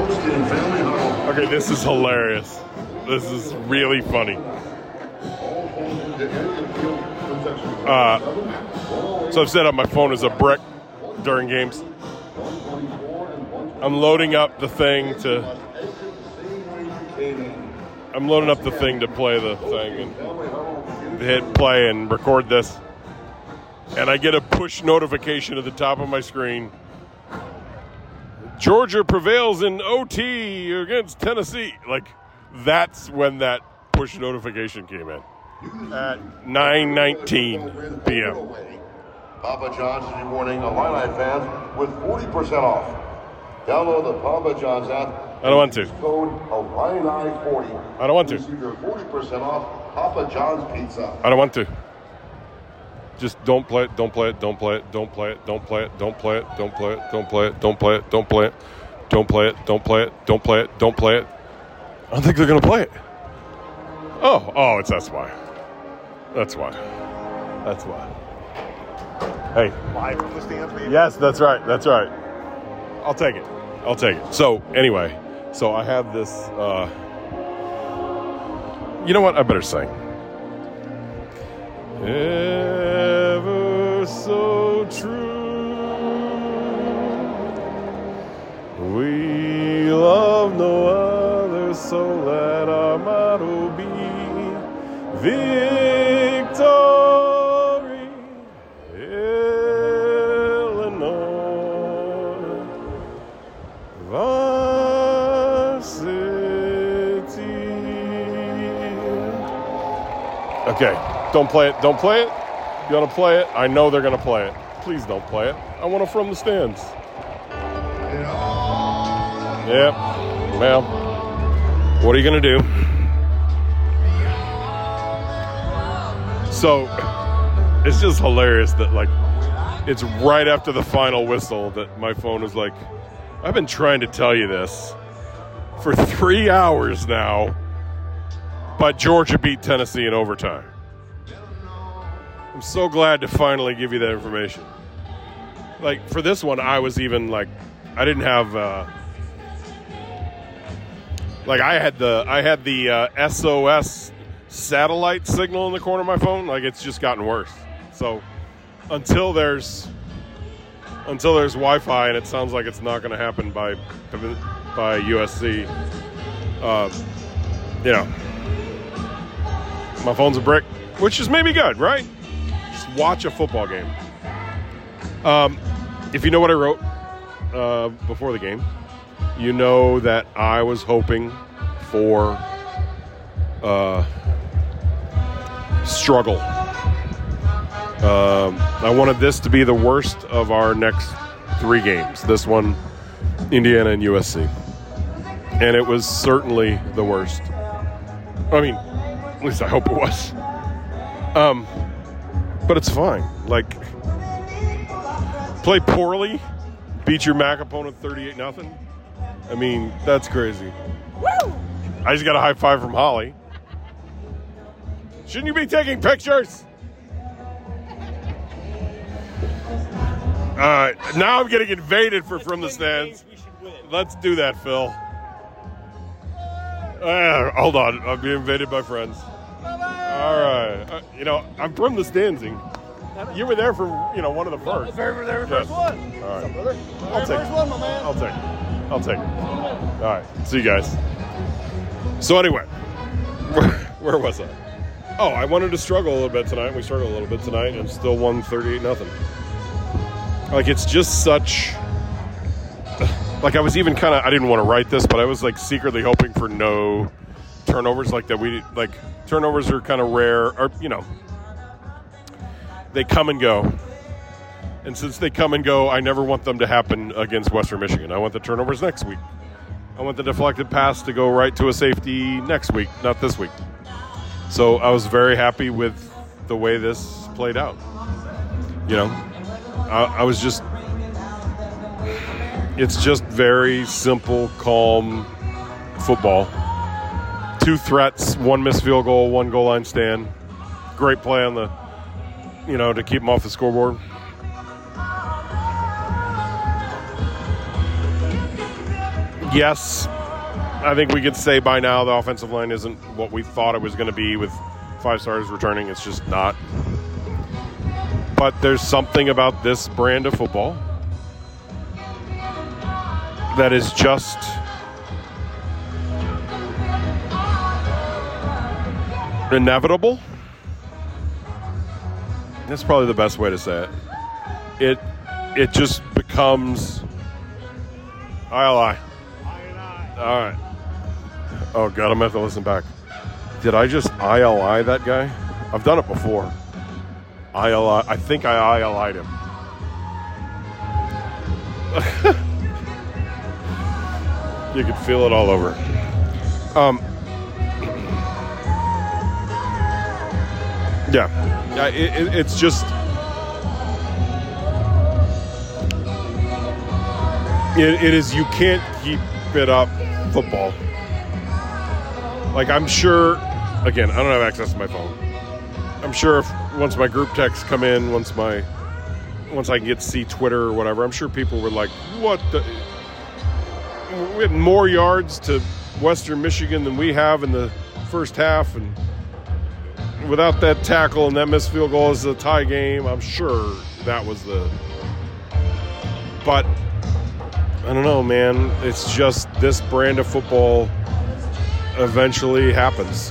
Okay, this is hilarious. This is really funny. So I've set up my phone as a brick during games. I'm loading up the thing to play the thing and hit play and record this. And I get a push notification at the top of my screen. Georgia prevails in OT against Tennessee. Like, that's when that push notification came in. At 9:19 p.m. Papa John's is rewarding Illini fans with 40% off. Download the Papa John's app. I don't want to. Code Illini40. I don't want to. Receive your 40% off Papa John's pizza. I don't want to. Just don't play it, don't play it, don't play it, don't play it, don't play it, don't play it, don't play it, don't play it, don't play it, don't play it, don't play it, don't play it, don't play it, don't play it. I don't think they're going to play it. Oh, that's why. That's why. That's why. Hey. Live from the stands, maybe? Yes, that's right. That's right. I'll take it. I'll take it. So, anyway. So, I have this. You know what? I better sing. Ever so true. We love no other, so let our motto be victory. Okay, don't play it. Don't play it. You want to play it? I know they're going to play it. Please don't play it. I want it from the stands. Yep. Well, what are you going to do? So, it's just hilarious that, like, it's right after the final whistle that my phone is like, I've been trying to tell you this for 3 hours now. But Georgia beat Tennessee in overtime. I'm so glad to finally give you that information. Like, for this one, I was even, like, I didn't have, like, I had the SOS satellite signal in the corner of my phone. Like, it's just gotten worse. So, until there's Wi-Fi, and it sounds like it's not going to happen by USC, you know, my phone's a brick, which is maybe good, right? Just watch a football game. If you know what I wrote before the game, you know that I was hoping for struggle. I wanted this to be the worst of our next 3 games. This one, Indiana and USC. And it was certainly the worst. I mean, at least I hope it was. But it's fine. Like, play poorly, beat your MAC opponent 38-0. I mean, that's crazy. Woo! I just got a high five from Holly. Shouldn't you be taking pictures? Now I'm getting invaded from the stands. Let's do that, Phil. Hold on. I'll be invaded by friends. All right. I'm from the standsing. You were there for, one of the first. Very first one. All right. What's up, brother? I'll take first one, my man. I'll take it. All right. See you guys. So anyway, where was I? Oh, I wanted to struggle a little bit tonight. We struggled a little bit tonight and still won 38-0. Like, it's just such... Like, I was even kind of... I didn't want to write this, but I was, like, secretly hoping for no turnovers. Like, that we... Like, turnovers are kind of rare. Or, they come and go. And since they come and go, I never want them to happen against Western Michigan. I want the turnovers next week. I want the deflected pass to go right to a safety next week, not this week. So I was very happy with the way this played out. I was just... It's just very simple, calm football. 2 threats, 1 missed field goal, 1 goal line stand. Great play on the, to keep them off the scoreboard. Yes, I think we could say by now the offensive line isn't what we thought it was going to be with 5 starters returning. It's just not. But there's something about this brand of football that is just inevitable. That's probably the best way to say it. It just becomes ILI. All right. Oh, God, I'm going to have to listen back. Did I just ILI that guy? I've done it before. ILI. I think I ILI'd him. You could feel it all over. Yeah. It's just... It is, you can't keep it up football. Like, I'm sure, again, I don't have access to my phone. I'm sure if once my group texts come in, once I can get to see Twitter or whatever, I'm sure people were like, what the... We had more yards to Western Michigan than we have in the first half, and without that tackle and that missed field goal as a tie game, I'm sure that was the... But... I don't know, man. It's just this brand of football eventually happens.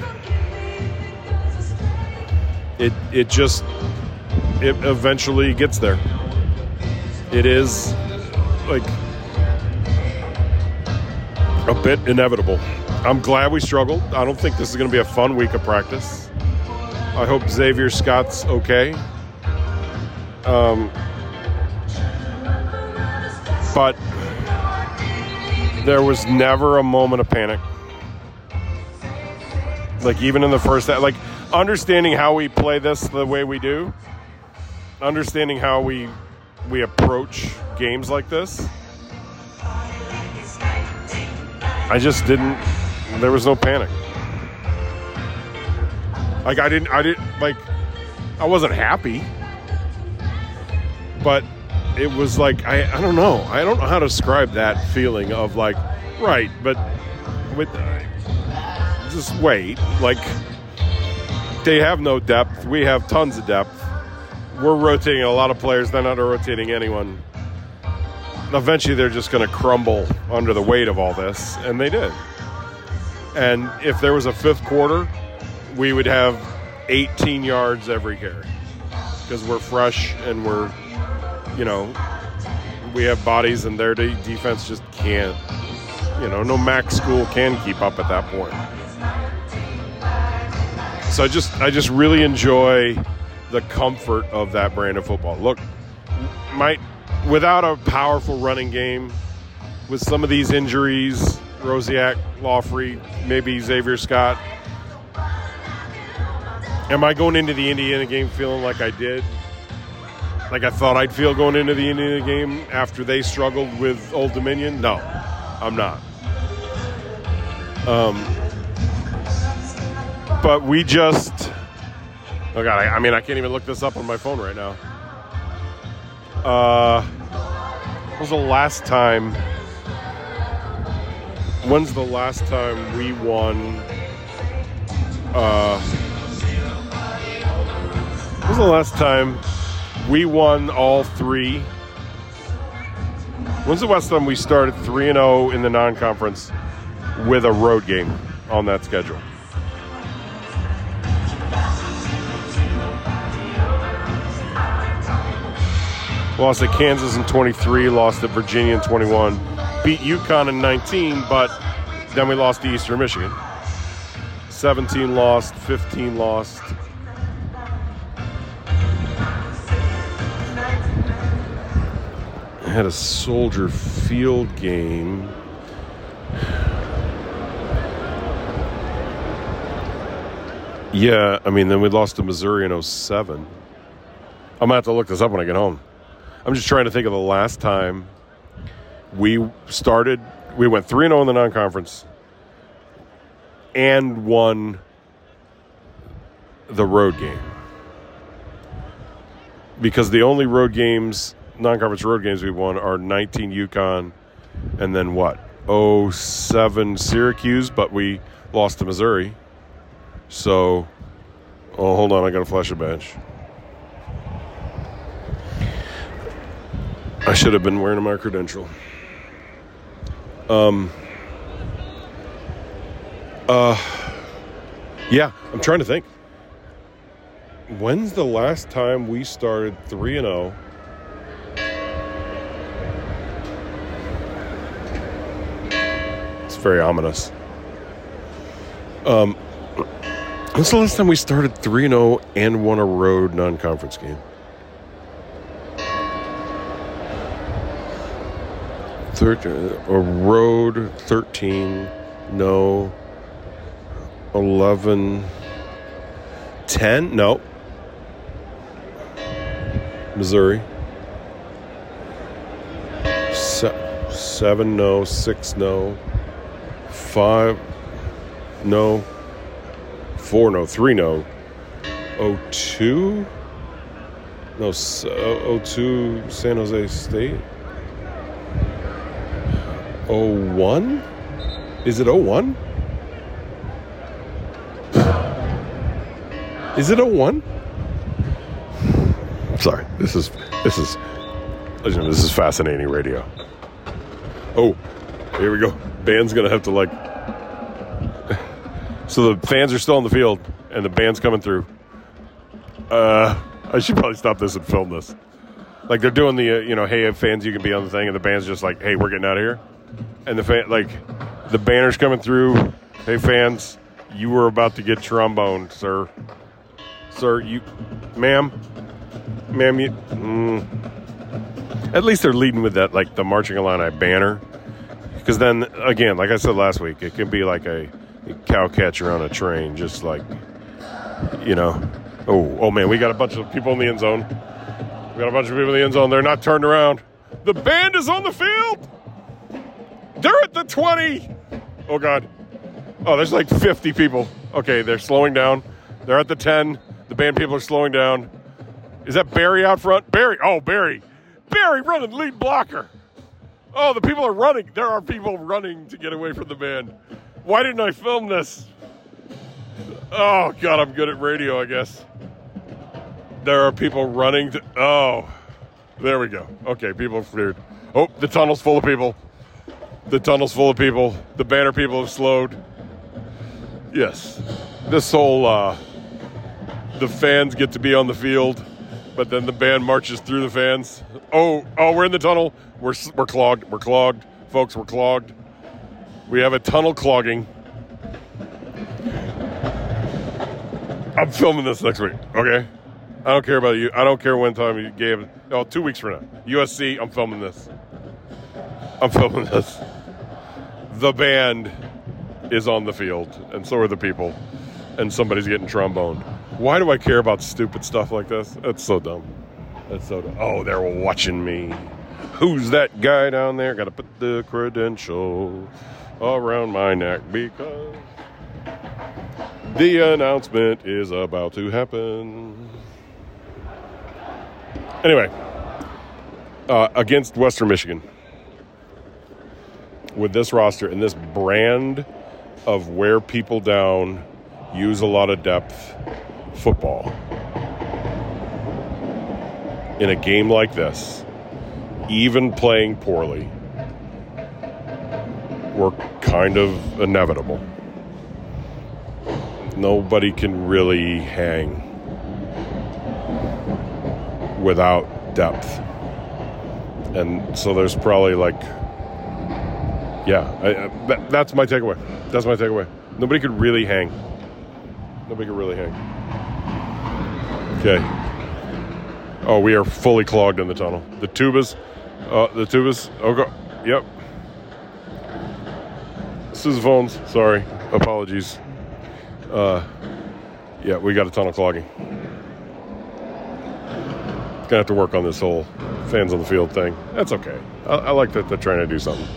It eventually gets there. It is like a bit inevitable. I'm glad we struggled. I don't think this is going to be a fun week of practice. I hope Xavier Scott's okay. But there was never a moment of panic. Like, even in the first half, like, understanding how we play this the way we do, understanding how we approach games like this, I just didn't, there was no panic. Like, I didn't, like, I wasn't happy, but it was like, I don't know. I don't know how to describe that feeling of like, right, but with just wait. Like, they have no depth. We have tons of depth. We're rotating a lot of players. They're not rotating anyone. Eventually, they're just going to crumble under the weight of all this, and they did. And if there was a fifth quarter, we would have 18 yards every carry because we're fresh and we're, you know, we have bodies, and their defense just can't, you know, no MAC school can keep up at that point. So I just really enjoy the comfort of that brand of football. Look, without a powerful running game, with some of these injuries, Rosiak, Lawfrey, maybe Xavier Scott, am I going into the Indiana game feeling like I did? Like I thought I'd feel going into the Indiana game after they struggled with Old Dominion? No, I'm not. But we just... Oh, God, I mean, I can't even look this up on my phone right now. When was the last time... When's the last time we won... when was the last time... We won all three. When's the last time we started 3-0 in the non-conference with a road game on that schedule? Lost at Kansas in 23, lost at Virginia in 21, beat UConn in 19, but then we lost to Eastern Michigan. 17 lost, 15 lost. Had a Soldier Field game. Yeah, I mean, then we lost to Missouri in 07. I'm going to have to look this up when I get home. I'm just trying to think of the last time we went 3-0 in the non-conference and won the road game. Because the only road games... non-conference road games we won are 19 UConn and then what? 07 Syracuse, but we lost to Missouri. So, hold on, I got to flash a badge. I should have been wearing my credential. Yeah, I'm trying to think. When's the last time we started 3-0? It's very ominous. When's the last time we started 3-0 and won a road non-conference game? A road 13, no. 11, 10, no. Missouri. 7, no. 6, no. 5, no. 4, no. 3, no. 02? No, 02 San Jose State. 01? Is it 01? Is it 01? Sorry, this is fascinating radio. Oh, here we go. Band's gonna have to so the fans are still on the field and the band's coming through. I should probably stop this and film this. Like they're doing the hey fans, you can be on the thing, and the band's just like, hey, we're getting out of here. And the banner's coming through. Hey fans, you were about to get tromboned, sir. Sir, ma'am, at least they're leading with that, the Marching Illini banner. Because then, again, like I said last week, it can be like a cow catcher on a train, just oh man, we got a bunch of people in the end zone. They're not turned around. The band is on the field. They're at the 20. Oh, God. Oh, there's 50 people. Okay, they're slowing down. They're at the 10. The band people are slowing down. Is that Barry out front? Barry. Oh, Barry. Barry running lead blocker. Oh, the people are running. There are people running to get away from the band. Why didn't I film this? Oh, God, I'm good at radio, I guess. There are people running to... Oh, there we go. Okay, people are cleared. Oh, the tunnel's full of people. The banner people have slowed. Yes. This whole... the fans get to be on the field, but then the band marches through the fans. Oh, we're in the tunnel. We're clogged. We're clogged. Folks, we're clogged. We have a tunnel clogging. I'm filming this next week, okay? I don't care about you. I don't care when time you gave it. 2 weeks from now. USC, I'm filming this. The band is on the field, and so are the people, and somebody's getting tromboned. Why do I care about stupid stuff like this? That's so dumb. Oh, they're watching me. Who's that guy down there? Got to put the credential around my neck because the announcement is about to happen. Anyway, against Western Michigan, with this roster and this brand of wear people down, use a lot of depth football, in a game like this, even playing poorly, were kind of inevitable. Nobody can really hang without depth. And so there's probably that's my takeaway. Nobody could really hang. Okay. Oh, we are fully clogged in the tunnel. The tubas. Oh, go. Yep. Sousaphones. Sorry. Apologies. Yeah, we got a tunnel clogging. Gonna have to work on this whole fans on the field thing. That's okay. I like that they're trying to do something.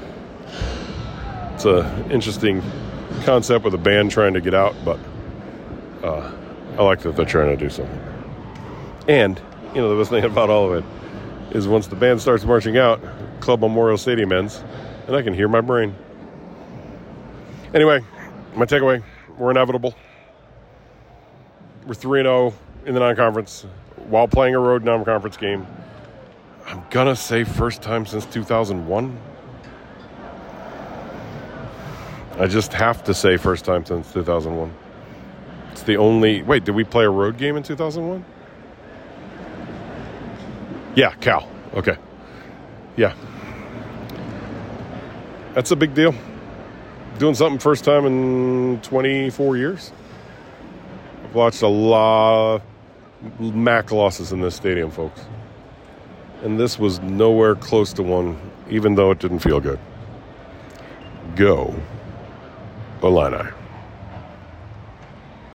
It's an interesting concept with a band trying to get out, but I like that they're trying to do something. And, the best thing about all of it is once the band starts marching out, Club Memorial Stadium ends, And I can hear my brain. Anyway, my takeaway, we're inevitable. We're 3-0 in the non-conference while playing a road non-conference game. I'm going to say first time since 2001. I just have to say first time since 2001. It's the only... Wait, did we play a road game in 2001? Yeah, Cal. Okay. Yeah. That's a big deal. Doing something first time in 24 years. I've watched a lot of MAC losses in this stadium, folks. And this was nowhere close to one, even though it didn't feel good. Go Illini.